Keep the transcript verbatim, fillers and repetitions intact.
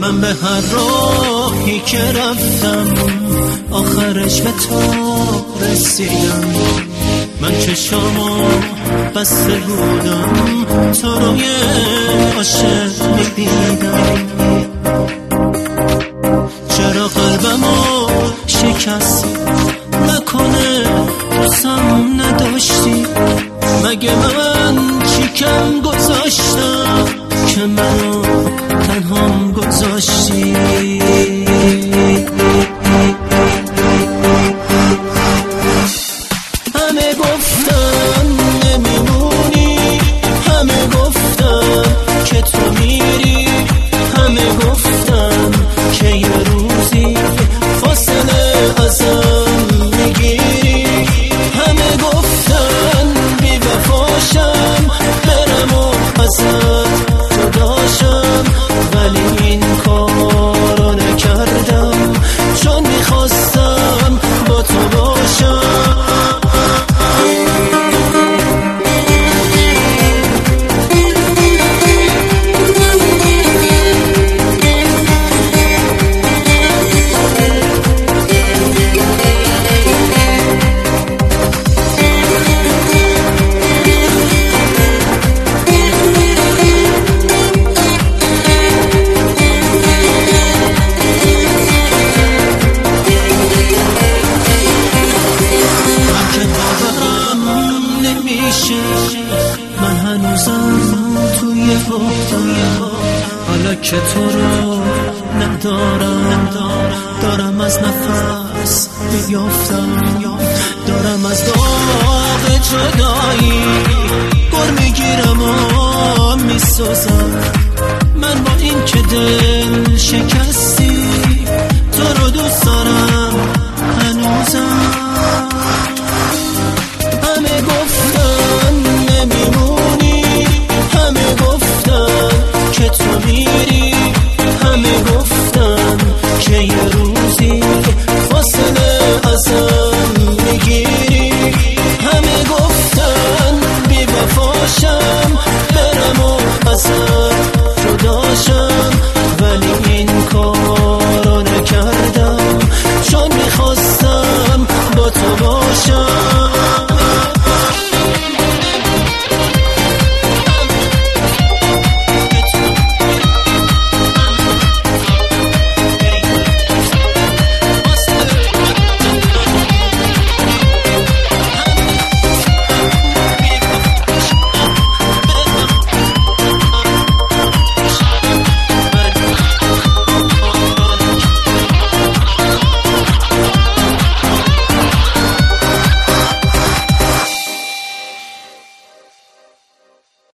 من به هر راهی که رفتم آخرش به تو رسیدم. من چشامو بسته بودم تو رو یه عاشق میدیدم. چرا قلبمو شکستی؟ نکنه دوستم نداشتی؟ مگه من چی کم گذاشتم که منو تنهام گذاشتی؟ همه گفتن نمیمونی، همه گفتن که تو میری، همه گفتن که یه روزی فاصله ازم میگیری، همه گفتن بی وفاشم برم و ازت جداشم، ولی این کارو نکردم چون میخواستم با تو باشم. من هنوزم توی بودم، حالا که تو رو ندارم، دارم از نفس بیافتم، دارم از داغ جدایی گر میگیرم و میسوزم. من با این که دل شکستی تو رو دوست دارم هنوزم. همه گفتن نمیمونی، همه گفتن که تو میری،